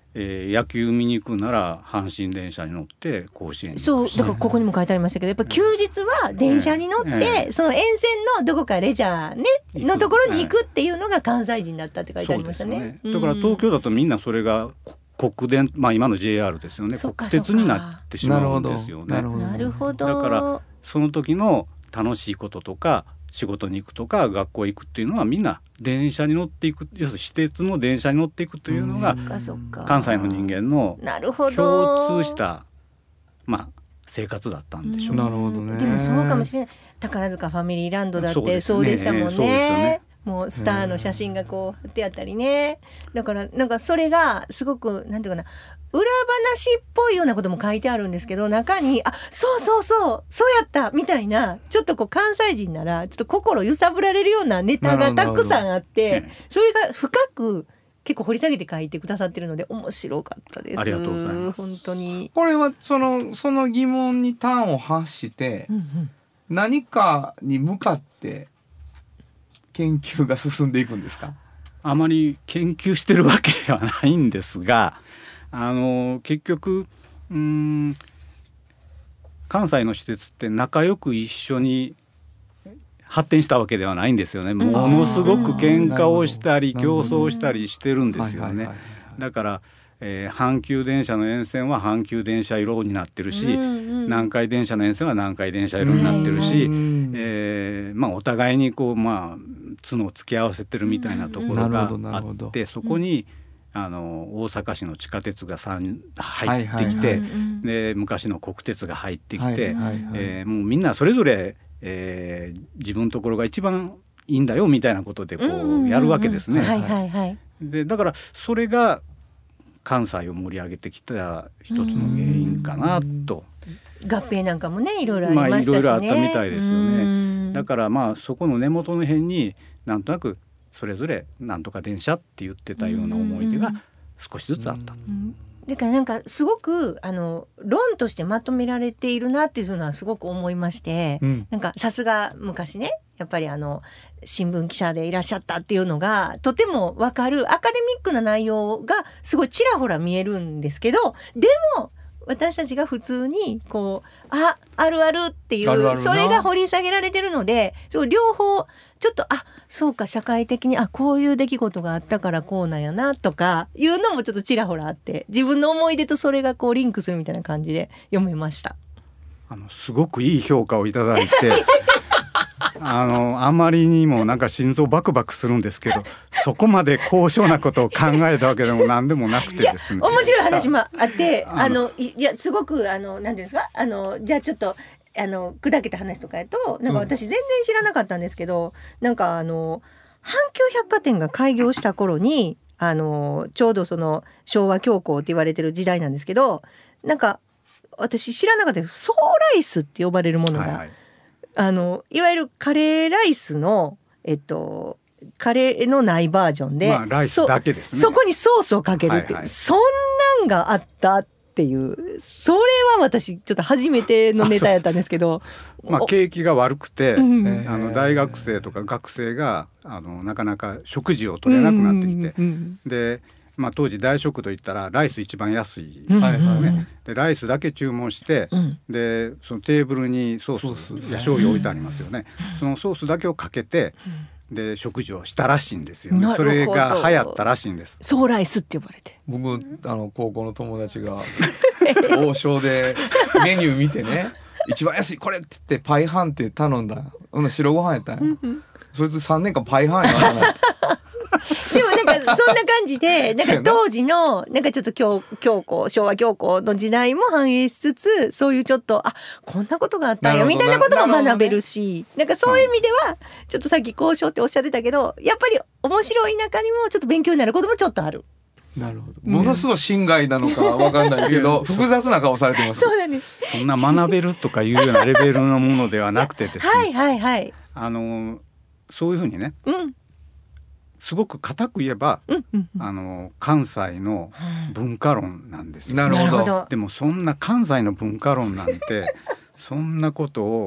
えー、野球見に行くなら阪神電車に乗って甲子園に行く。 そうだからここにも書いてありましたけど、やっぱ休日は電車に乗って、えー、その沿線のどこかレジャー、ね、のところに行くっていうのが関西人だったって書いてありましたね。 そうですね。だから東京だとみんなそれが国電、まあ、今の ジェイアール ですよね、国鉄になってしまうんですよね。 なるほど。 だからその時の楽しいこととか仕事に行くとか学校行くっていうのはみんな電車に乗っていく、要するに私鉄の電車に乗っていくというのが関西の人間の共通したまあ生活だったんでしょう。 なるほどね。 でもそうかもしれない。宝塚ファミリーランドだってそうでしたもんね。もうスターの写真がこう貼ってあったりね。だからなんかそれがすごくなんていうかな、裏話っぽいようなことも書いてあるんですけど、中にあそうそうそうそうやったみたいな、ちょっとこう関西人ならちょっと心揺さぶられるようなネタがたくさんあって、それが深く結構掘り下げて書いてくださってるので面白かったです。 ありがとうございます。 本当にこれはそのその疑問に端を発して、うんうん、何かに向かって研究が進んでいくんですか？ あまり研究してるわけではないんですが、あの結局うーん関西の私鉄って仲良く一緒に発展したわけではないんですよね。ものすごく喧嘩をしたり競争したりしてるんですよね。だから、えー、阪急電車の沿線は阪急電車色になってるし、うんうん、南海電車の沿線は南海電車色になってるし、うんうんえーまあ、お互いにこう、まあ、角を突き合わせてるみたいなところがあって、そこにあの大阪市の地下鉄がさん入ってきて、はいはいはい、で昔の国鉄が入ってきて、はいはいはいえー、もうみんなそれぞれ、えー、自分のところが一番いいんだよみたいなことでこうやるわけですね。でだからそれが関西を盛り上げてきた一つの原因かなと。 合併なんかもねいろいろありましたしね。まあいろいろあったみたいですよね。だからまあそこの根元の辺になんとなくそれぞれなんとか電車って言ってたような思い出が少しずつあった。 だからなんかすごくあの論としてまとめられているなっていうのはすごく思いまして、うん、なんかさすが昔ねやっぱりあの新聞記者でいらっしゃったっていうのがとても分かるアカデミックな内容がすごいちらほら見えるんですけど、でも私たちが普通にこうああるあるっていうあるあるそれが掘り下げられてるので、両方ちょっとあそうか社会的にあこういう出来事があったからこうなんやなとかいうのもちょっとちらほらあって、自分の思い出とそれがこうリンクするみたいな感じで読めました。 あのすごくいい評価をいただいてあのあまりにもなんか心臓バクバクするんですけど、そこまで高尚なことを考えたわけでも何でもなくてですね、 面白い話もあってあのいやすごくあのなんていうんですか、あのじゃあちょっとあの砕けた話とかやとなんか私全然知らなかったんですけど、うん、なんかあの阪急百貨店が開業した頃にあのちょうどその昭和恐慌って言われてる時代なんですけど、なんか私知らなかったけどソーライスって呼ばれるものが、はいはい、あのいわゆるカレーライスのえっとカレーのないバージョンで、 まあ、ライスだけですね。 そ, そこにソースをかけるって、はいはい、そんなんがあったっていう、それは私ちょっと初めてのネタやったんですけど、 まあ、景気が悪くて、うん、あの大学生とか学生があのなかなか食事を取れなくなってきて、うんうんうん、でまあ、当時大食堂行ったらライス一番安い、うんはいね、でライスだけ注文して、うん、でそのテーブルにソースや醤油置いてありますよね、うん、そのソースだけをかけて、うん、で食事をしたらしいんですよね。それが流行ったらしいんです。 ソーライスって呼ばれて、 僕あの高校の友達が王将でメニュー見てね一番安いこれって言ってパイハンって頼んだ、ほんな白ご飯やったんや、うん、そいつさんねんかんパイハンやらないでもなんかそんな感じでなんか当時のなんかちょっと強強硬昭和強硬の時代も反映しつつ、そういうちょっとあこんなことがあったんやみたいなことも学べるし、なんかそういう意味ではちょっとさっき交渉っておっしゃってたけど、やっぱり面白い中にもちょっと勉強になることもちょっとある。 なるほど、ものすごい心外なのかわかんないけど複雑な顔されてます。 そうなんです。 そんな学べるとかいうようなレベルのものではなくてですねはいはいはい、 あのそういうふうにね、 うんすごく固く言えば、 うんうんうん、 あの関西の文化論なんですよ。 なるほど。 でもそんな関西の文化論なんてそんなことを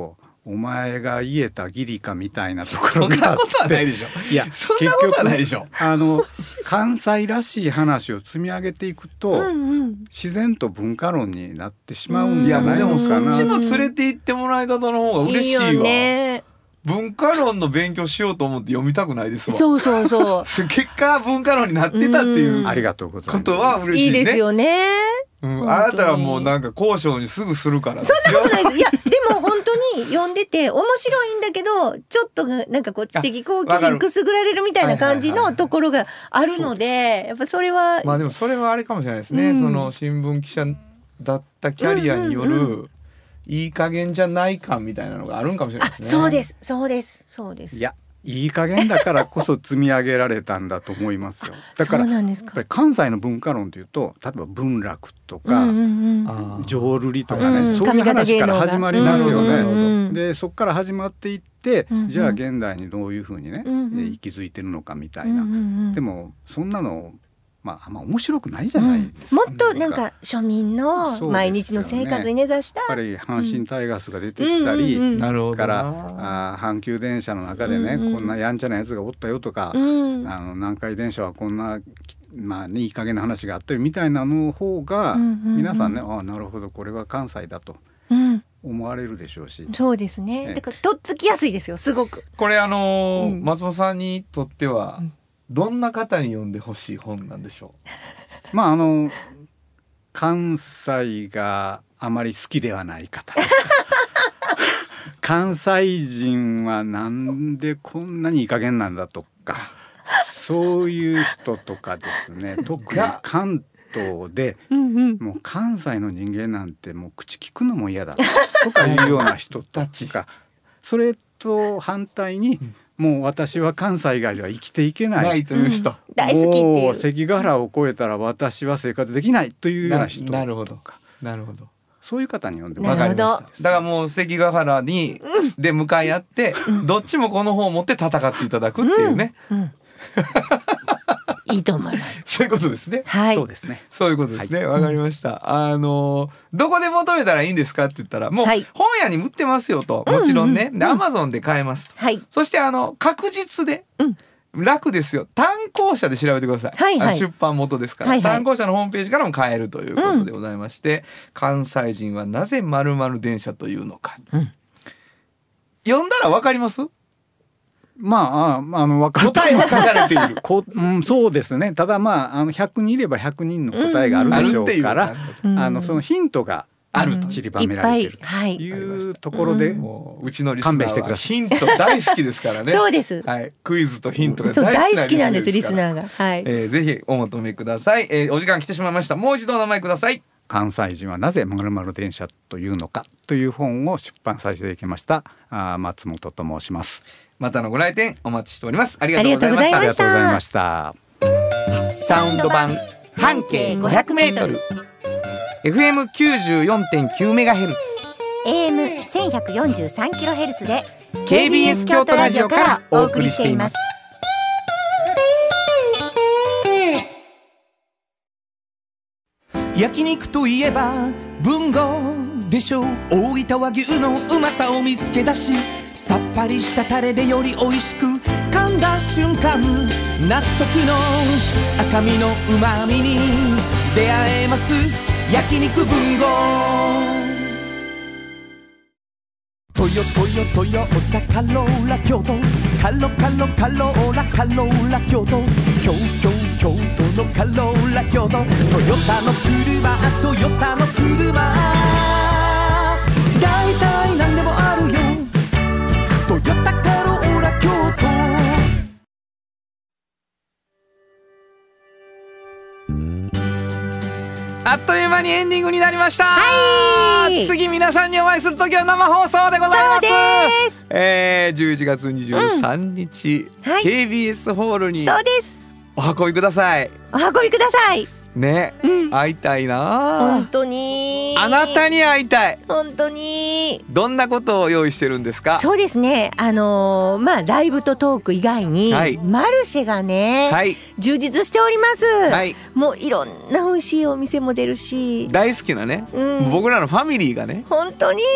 お前が言えた義理かみたいなところがあって、 そんなことはないでしょ。 いやそんなことはないでしょ。 あの関西らしい話を積み上げていくと、うんうん、自然と文化論になってしまうんじゃないのかな。 いやでもそっちの連れて行ってもらい方の方が嬉しいわ。いいよね。文化論の勉強しようと思って読みたくないですわ。 そうそうそう。 結果文化論になってたっていう、 ありがとうございます。 ことは嬉しいね。 いいですよね。 うん、あなたはもうなんか交渉にすぐするからですよ。 そんなことないです。いやでも本当に読んでて面白いんだけど、ちょっとなんかこう知的好奇心くすぐられるみたいな感じのところがあるので、やっぱそれはまあでもそれはあれかもしれないですね、うん、その新聞記者だったキャリアによる、うんうんうん、いい加減じゃない感みたいなのがあるんかもしれないですね。 そうですそうですそうです。 いやいい加減だからこそ積み上げられたんだと思いますよ。だからやっぱり関西の文化論というと、例えば文楽とか、うんうんうん、浄瑠璃とかね、うん、そういう話から始まりますよね、うん、でそこから始まっていって、うんうん、じゃあ現代にどういうふうにね、うんうん、息づいてるのかみたいな、うんうんうん、でもそんなのまあ、あんま面白くないじゃないですか、 うん、もっとなんか庶民の毎日の生活に根ざした、 ね、やっぱり阪神タイガースが出てきたり、うんうんうん、からあ阪急電車の中でね、うんうん、こんなやんちゃなやつがおったよとか、うん、あの南海電車はこんな、まあね、いい加減な話があったよみたいなの方が、うんうんうん、皆さんね、ああなるほどこれは関西だと思われるでしょうし、 うん、そうですね。だからとっつきやすいですよ、すごく。 これあのーうん、松本さんにとっては、うんどんな方に読んでほしい本なんでしょう。まああの関西があまり好きではない方関西人はなんでこんなにいい加減なんだとかそういう人とかですね特に関東でもう関西の人間なんてもう口聞くのも嫌だとかいうような人たちがそれと反対にもう私は関西外では生きていけない、 ないという人、うん、 大好きっていうもう関ヶ原を越えたら私は生活できないというような人とか、 なるほどなるほど、 そういう方に読んでもらいました。だからもう関ヶ原に、うん、で向かい合って、うん、どっちもこの方を持って戦っていただくっていうね、うんうんいいと思います。 そういうことですね。 はい。 そうですね。 そういうことですね。わ、はい、かりました。あのどこで求めたらいいんですかって言ったら、もう本屋に売ってますよと、もちろんね。で、アマゾンで買えますと。はい。そしてあの確実で、うん、楽ですよ。単行者で調べてください。はいはい、出版元ですから、はいはい。単行者のホームページからも買えるということでございまして、うん、関西人はなぜ〇〇電車というのか。うん、読んだらわかります？ まあ、ああの分かる答えは書かれているこ、うん、そうですね。ただまあ、あのひゃくにんいればひゃくにんの答えがあるでしょうから、うん、あのそのヒントがあると散りばめられているというところで、 もううちのリスナーはヒント大好きですからねそうです、 はい、クイズとヒントが大好きな, 大好きなんですリスナーが、はいえー、ぜひお求めください、えー、お時間来てしまいました。もう一度お名前ください。 関西人はなぜ〇〇電車というのかという本を出版させていただきましたあ松本と申します。 またのご来店お待ちしております。ありがとうございました。 ありがとうございました。 サウンド版半径ごひゃくメートル エフエムきゅうじゅうよんてんきゅうメガヘルツエーエムせんひゃくよんじゅうさんキロヘルツ でケービーエス 京都ラジオからお送りしています。 焼肉といえば文豪でしょう。大分和牛のうまさを見つけ出し、さっぱりしたタレでより美味しく噛んだ瞬間、納得の赤身のうまみに出会えます。焼肉文豪。トヨトヨトヨタカローラ京都、カロカロカローラカローラ京都、京京京都のカローラ京都、トヨタの車トヨタの車、大体何でもあるよ、トヨタカローラ京都。 あっという間にエンディングになりました。 はい、 次皆さんにお会いするときは生放送でございます。そうです、えー、じゅういちがつにじゅうさんにち、うんはい、ケービーエス ホールにそうですお運びください。 お運びくださいね、うん、会いたいな。 本当にあなたに会いたい。 本当に。 どんなことを用意してるんですか？ そうですね、あのー、まあライブとトーク以外に、はい、マルシェがね、はい、充実しております、はい、もういろんな美味しいお店も出るし、 大好きなね、うん、僕らのファミリーがね本当に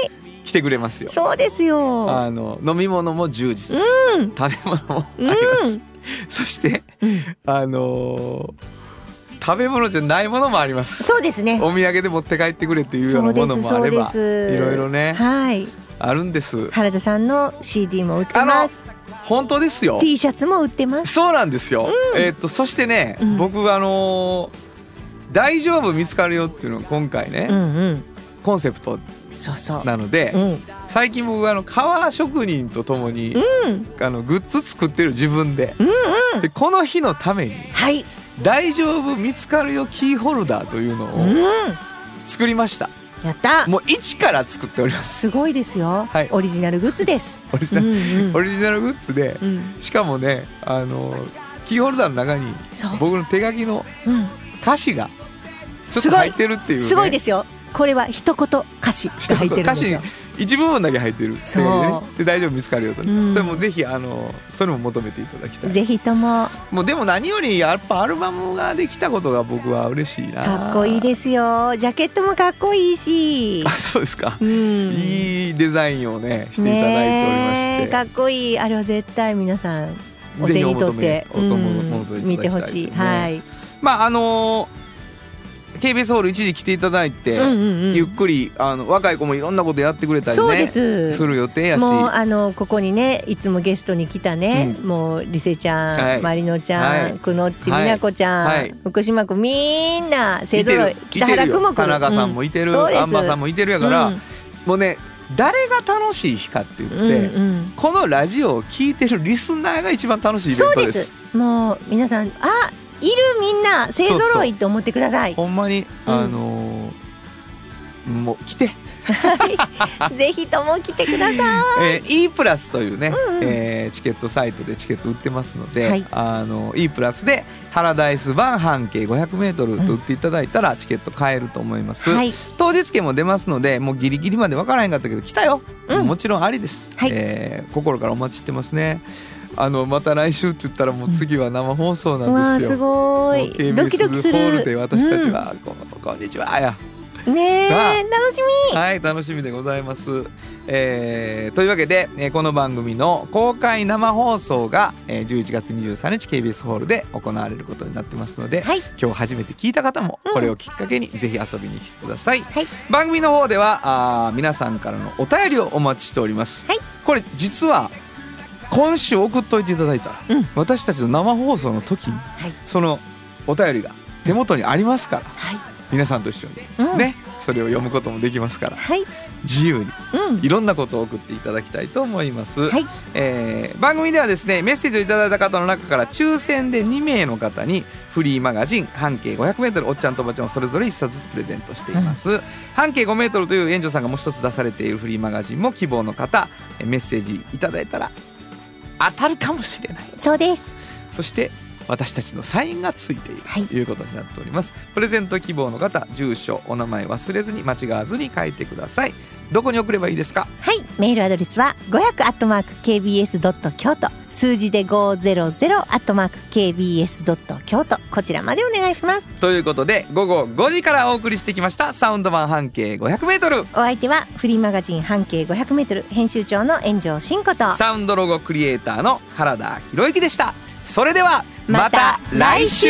来てくれますよ。 そうですよ。 あの飲み物も充実、 うん、 食べ物もあります、うん、そして、うん、あのー、食べ物じゃないものもあります。 そうですね。 お土産で持って帰ってくれっていうようなものもあれば、いろいろね、 はい、 あるんです。 原田さんの シーディー も売ってます。 本当ですよ。 T シャツも売ってます。 そうなんですよ、うん、えー、っとそしてね、うん、僕あのー、大丈夫見つかるよっていうのを今回ね、うんうん、コンセプトなので、そうそう、うん、最近僕あの革職人とともに、うん、あのグッズ作ってる自分で、うんうん、でこの日のために、はい、大丈夫見つかるよキーホルダーというのを作りました。 やった。 もう一から作っております。 すごいですよ、はい、オリジナルグッズです。 オリジナル、うんうん、オリジナルグッズで、うん、しかもね、あのキーホルダーの中に僕の手書きの歌詞がちょっと入ってるっていう、ね、 すごいですよ。これは一言歌詞が入ってるんですよ。 歌詞一部分だけ入ってる。そう、ね、で大丈夫見つかるよと、うん、それもぜひあのそれも求めていただきたい。 ぜひとも。 もうでも何よりやっぱアルバムができたことが僕は嬉しいな。 かっこいいですよ。ジャケットもかっこいいし。 あ、そうですか、うん、いいデザインをねしていただいておりまして、 かっこいい。あれは絶対皆さんお手に取って見てほしい、ね、はい。 まああのーケービーエス ホール一時来ていただいて、うんうんうん、ゆっくりあの若い子もいろんなことやってくれたりね、 そうですする予定やし、 もうあのここにねいつもゲストに来たね、うん、もうリセちゃん、はい、マリノちゃん、はい、くのっち、はい、みなこちゃん、はい、福島くん、みんな勢ぞろい。北原くんも来る、 田中さんもいてる、うん、アンバさんもいてるやから、うん、もうね誰が楽しい日かって言って、うんうん、このラジオを聞いてるリスナーが一番楽しいイベントです。 そうです。もう皆さん、あ、いる、みんな勢ぞろいって思ってください。 そうそう、ほんまに、うん、あのー、もう来てぜひとも来てください。 えー、E プラスというね、うんうん、えー、チケットサイトでチケット売ってますので、はい、あの E プラスでハラダイス版半径 ごひゃくメートル と売っていただいたらチケット買えると思います、うん、はい、当日券も出ますので、もうギリギリまで分からへんかったけど来たよ、うん、もちろんありです、はい、えー、心からお待ちしてますね。あのまた来週って言ったらもう次は生放送なんですよ、 うん、わーすごいドキドキする。 ケービーエスホールで私たちは、うん、こ, こんにちはやねえ、楽しみ。 はい、楽しみでございます、えー、というわけで、えー、この番組の公開生放送が、えー、じゅういちがつにじゅうさんにち ケービーエス ホールで行われることになってますので、はい、今日初めて聞いた方もこれをきっかけにぜひ遊びに来てください、はい、番組の方ではあ皆さんからのお便りをお待ちしております、はい、これ実は今週送っといていただいたら、うん、私たちの生放送の時に、はい、そのお便りが手元にありますから、はい、皆さんと一緒に、うん、ね、それを読むこともできますから、はい、自由に、うん、いろんなことを送っていただきたいと思います、はい、えー、番組ではですねメッセージをいただいた方の中から抽選でにめいの方にフリーマガジン半径 ごひゃくメートル おっちゃんとおばちゃんをそれぞれいっさつずつプレゼントしています、うん、半径ごメートルという園長さんがもう一つ出されているフリーマガジンも希望の方メッセージいただいたら当たるかもしれない。 そうです。 そして私たちのサインがついている、はい、ということになっております。プレゼント希望の方、住所お名前忘れずに間違わずに書いてください。どこに送ればいいですか？ はい、メールアドレスはごひゃくアットマーク ケービーエスドットキョウト、数字でごひゃくアットマーク ケービーエスドットキョウト、こちらまでお願いします。 ということで午後ごじからお送りしてきましたサウンド版半径 ごひゃくメートル、お相手はフリーマガジン半径 ごひゃくメートル 編集長の炎上真子とサウンドロゴクリエイターの原田博之でした。それではまた来週。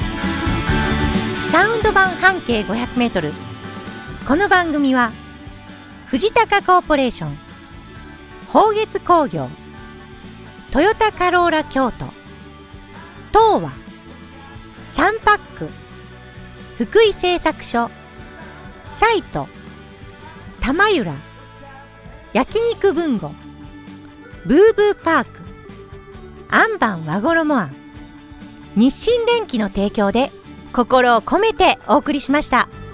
サウンド版半径 ごひゃくメートル、 この番組は藤高コーポレーション、宝月工業、トヨタカローラ京都、東和、サンパック、福井製作所、サイト、玉浦、焼肉文吾、ブーブーパーク、アンバン和衣庵、日清電機の提供で心を込めてお送りしました。